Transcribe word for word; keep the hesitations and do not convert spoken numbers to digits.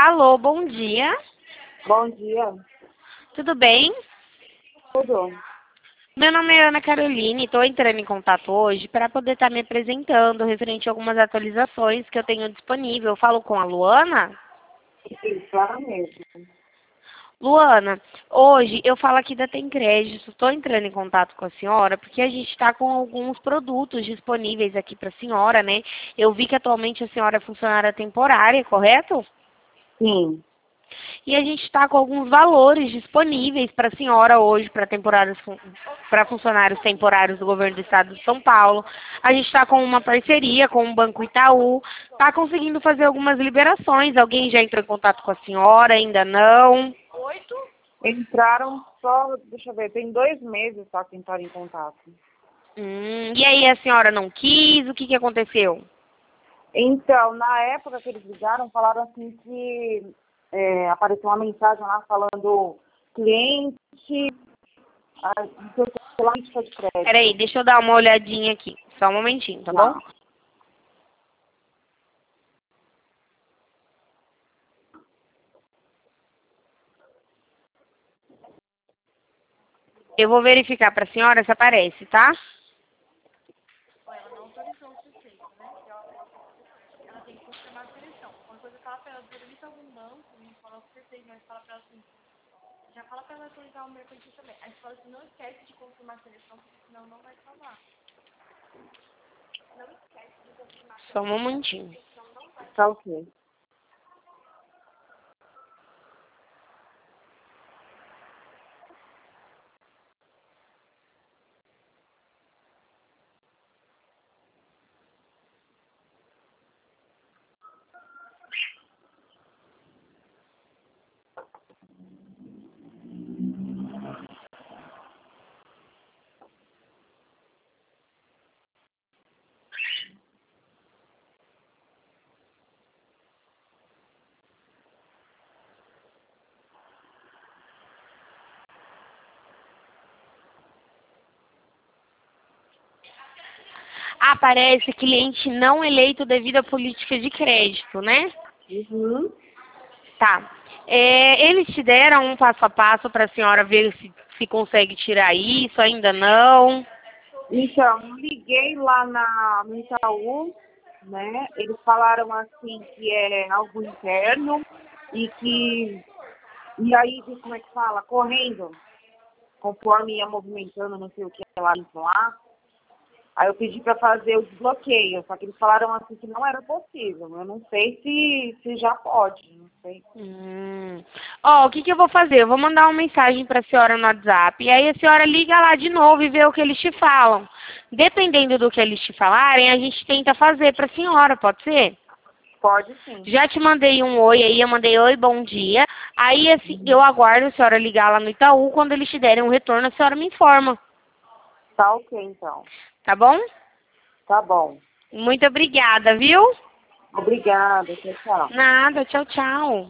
Alô, bom dia. Bom dia. Tudo bem? Tudo? Meu nome é Ana Caroline, estou entrando em contato hoje para poder estar me apresentando referente a algumas atualizações que eu tenho disponível. Eu falo com a Luana? Sim, claro mesmo. Luana, hoje eu falo aqui da Tem Crédito, estou entrando em contato com a senhora porque a gente está com alguns produtos disponíveis aqui para a senhora, né? Eu vi que atualmente a senhora é funcionária temporária, correto? Sim. E a gente está com alguns valores disponíveis para a senhora hoje, para temporadas para funcionários temporários do governo do estado de São Paulo. A gente está com uma parceria com o Banco Itaú, está conseguindo fazer algumas liberações. Alguém já entrou em contato com a senhora? Ainda não? Entraram só, deixa eu ver, tem dois meses só que entraram em contato. Hum, e aí a senhora não quis? O que, que aconteceu? Então, na época que eles ligaram, falaram assim que é, apareceu uma mensagem lá falando cliente, ah, não sei se é lá, política de crédito. Peraí, deixa eu dar uma olhadinha aqui. Só um momentinho, tá bom? Tá. Eu vou verificar para a senhora se aparece, tá? Só um momentinho. Tá ok. Aparece cliente não eleito devido à política de crédito, né? Uhum. Tá. É, eles te deram um passo a passo para a senhora ver se, se consegue tirar isso, ainda não? Então, eu liguei lá na, no Itaú, né? Eles falaram assim que é algo interno e que, e aí, como é que fala? Correndo, conforme ia movimentando, não sei o que lá, dentro lá. Aí eu pedi para fazer o desbloqueio, só que eles falaram assim que não era possível. Eu não sei se, se já pode, não sei. Hum. Ó, o que que eu vou fazer? Eu vou mandar uma mensagem para a senhora no WhatsApp e aí a senhora liga lá de novo e vê o que eles te falam. Dependendo do que eles te falarem, a gente tenta fazer para a senhora, pode ser? Pode sim. Já te mandei um oi aí, eu mandei oi, bom dia. Aí, assim, eu aguardo a senhora ligar lá no Itaú. Quando eles te derem um retorno, a senhora me informa. Tá ok, então. Tá bom? Tá bom. Muito obrigada, viu? Obrigada, tchau, tchau. Nada, tchau, tchau.